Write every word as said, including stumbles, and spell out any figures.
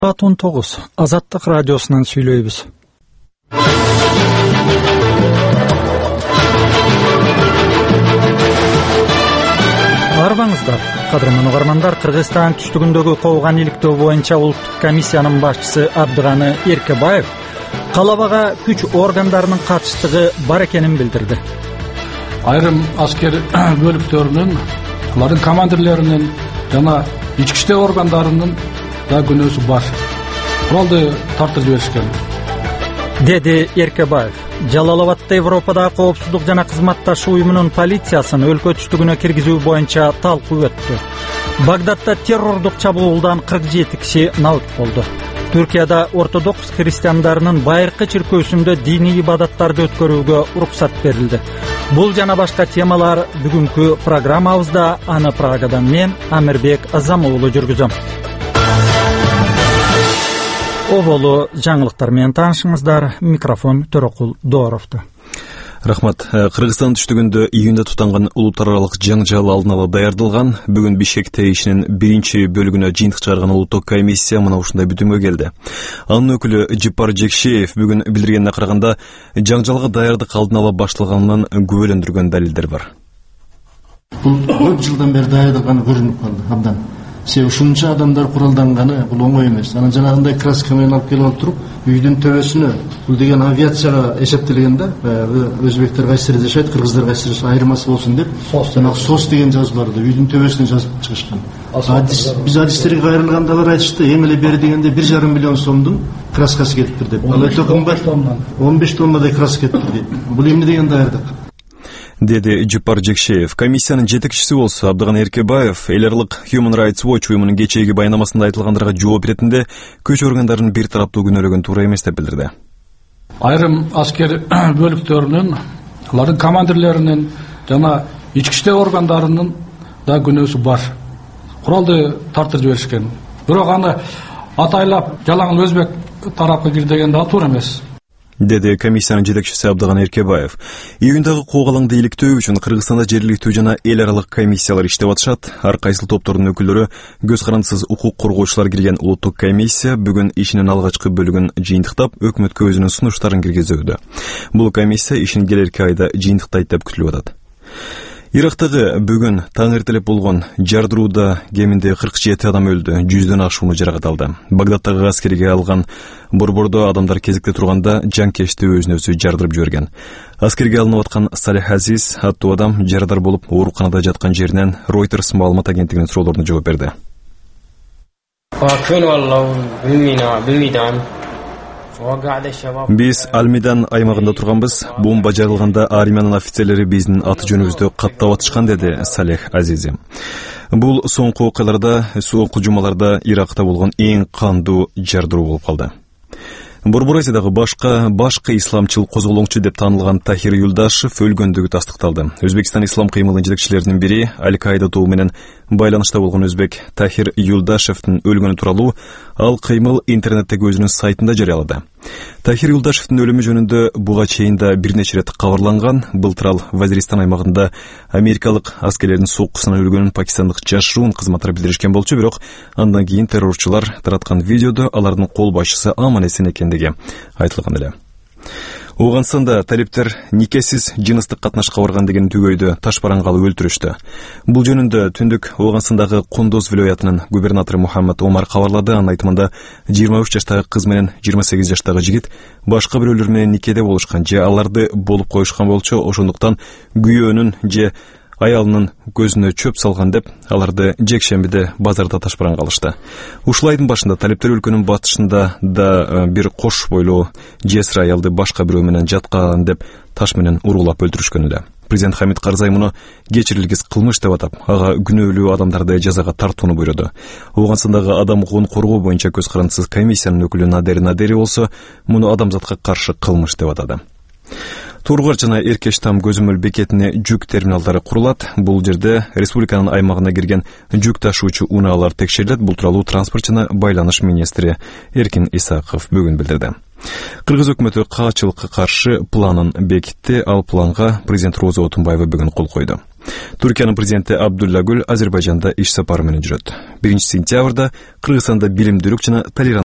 Саат он тогуз Азаттык радиосунан сүйлөйбүз. Арбаңыздар, кадырман угармандар, Кыргызстан түштүгүндөгү кууган иликтөө боюнча улуттук комиссиянын башчысы Абдыганы Эркебаев калабага күч органдарынын катыштыгы бар экенин билдирди. Айрым аскер бөлүктөрүнүн, алардын командирлеринин жана ички иштер органдарынын да күнөөсү бар. Куралды тартып жиберишкен, деди Эркебаев. Жалалабадда Европадагы коопсуздук жана кызматташ уюмунун полициясын өлкө түштүгүнө киргизүү боюнча талкуу өттү. Багдадда террордук чабуулдан кырк жети киши набыт болду. Түркияда ортодокс христиандарынын байыркы чиркөөсүндө диний ибадаттарды өткөрүүгө уруксат берилди. Бул жана башка темалар бүгүнкү программабызда. Аны Прагадан мен Амирбек Азамуулу жүргүзөм. Оболу жаңылыктар менен таанышыңыздар. Микрофон Төрөкул Дооровду. Рахмат. Кыргызстан түштүгүндө июнда тутанган улуттар аралык жаңжал алдын ала даярдалган. Бүгүн Бишкекте ишинин биринчи бөлүгүнө жыйынтык чыгарган улуттук комиссия мына ушундай бүтүмгө келди. Анын өкүлү Жипар Жекшеев бүгүн билдиргенине караганда, жаңжалга даярдык алдын ала башталганынан күбөлөндүргөн далилдер бар. Бул көп жылдан бери даярдалганы көрүнүп калды абдан. Себеби ушунча адамдар куралданганы бул оңой эмес. Анан жанагындай краска менен алып келип туруп, үйдүн төбөсүнө бул деген авиацияга эсептелген да, баягы өзбектер кайсыр жашайт, кыргыздар кайсыр жашайт, айырмасы болсун деп, жанагы сос деген жазууларды үйдүн төбөсүнө жазып чыгышкан. Адис, биз адистерге кайрылганда алар айтышты, эң эле бери дегенде бир жарым миллион сомдун краскасы кетиптир деп. Ал өтө кымбат, он беш тоннадай краска кетиптир дейт. Бул эмне деген даярдык? Деди Жипар Жекшеев. Комиссиянын жетекчиси болсо Абдыганы Эркебаев эл аралык Human Rights Watch уюмунун кечээги баянамасында айтылгандарга жооп беретинде көч органдарынын бир тараптуу күнөөлөгөн туура эмес деп билдирди. Айрым аскер бөлүктөрүнүн, алардын командирлеринин жана ички иштер органдарынын да күнөөсү бар. Куралды тартып жиберишкен. Бирок аны атайлап жалаң өзбек тарапка кир деген да туура эмес, деди комиссиянын жетекчиси Абдыганы Эркебаев. Июндагы куугалаңды иликтөө үчүн Кыргызстанда жергиликтүү жана эл аралык комиссиялар иштеп атышат. Ар кайсыл топтордун өкүлдөрү, көз карандысыз укук коргоочулар кирген улуттук комиссия бүгүн ишинин алгачкы бөлүгүн жыйынтыктап, өкмөткө өзүнүн сунуштарын киргизүүдө. Бул комиссия ишин келерки айда жыйынтыктайт деп күтүлүп атат. Ирактагы бүгүн таң эртелеп болгон жардырууда кеминде кырк жети адам өлдү, жүздөн ашууну жаракат алды. Багдадтагы аскерге алган борбордо адамдар кезекте турганда жанкечти өзүн өзү жардырып жиберген. Аскерге алынып аткан Салих Азиз аттуу адам жарадар болуп ооруканада жаткан жеринен Reuters маалымат агенттигинин суроолоруна жооп берди. Биз Алмидан аймагында турганбыз. Бомба жарылганда армиянын офицерлери биздин аты жөнүбүздү каттап атышкан, деди Салих Азизи. Бул соңку окуяларда, соңку жумаларда Иракта болгон эң кандуу жардыруу болуп калды. Борбор Азиядагы башка башкы исламчыл козголоңчу деп таанылган Тахир Юлдашев өлгөндүгү тастыкталды. Өзбекстан ислам кыймылынын жетекчилеринин бири, Аль-Каида тобу менен байланышта болгон өзбек Тахир Юлдашевдин өлгөнү тууралуу ал кыймыл интернеттеги өзүнүн сайтында жарыялады. Тахир Юлдашевдин өлүмү жөнүндө буга чейин да бир нече ирет кабарланган. Былтыр ал Вазиристан аймагында америкалык аскерлердин соккусунан өлгөнүн пакистандык жашыруун кызматтар билдиришкен болчу, бирок андан кийин террорчулар тараткан видеодо алардын кол башчысы аман эсен экендиги айтылган эле. Ооганстанда талиптер никесиз жыныстык катнашка барган деген түгөйдү ташбараңга алып өлтүрүштү. Бул жөнүндө түндүк Ооганстандагы Кундуз вилоятынын губернатору Мухаммад Омар кабарлады. Анын айтымында жыйырма үч жаштагы кыз менен жыйырма сегиз жаштагы жигит башка бирөөлөр менен никеде болушкан же аларды болуп коюшкан болчу. Ошондуктан күйөөнүн же аялынын көзүнө чөп салган деп аларды жекшембиде базарда ташбараңга алышты. Ушул айдын башында талиптер өлкөнүн батышында да бир кош бойлуу жесир аялды башка бирөө менен жаткан деп таш менен ургулап өлтүрүшкөн эле. Президент Хамид Карзай муну кечирилгис кылмыш деп атап, ага күнөөлүү адамдарды жазага тартууну буйруду. Ооганстандагы адам укугун коргоо боюнча көз карандысыз комиссиянын өкүлү Надери Надери болсо муну адамзатка каршы кылмыш деп атады. Тургар жана Эркеш там көзөмөл бекетине жүк терминалдары курулат. Бул жерде республиканын аймагына кирген жүк ташуучу унаалар текшерилет. Бул тууралуу транспорт жана байланыш министри Эркин Исаков бүгүн билдирди. Кыргыз өкмөтү каачылыкка каршы планын бекитти. Ал планга президент Роза Отунбаева бүгүн кол койду. Түркиянын президенти Абдулла Гүл Азербайжанда иш сапары менен жүрөт. биринчи сентябрда Кыргызстанда билимдүүлүк жана толеранттуулук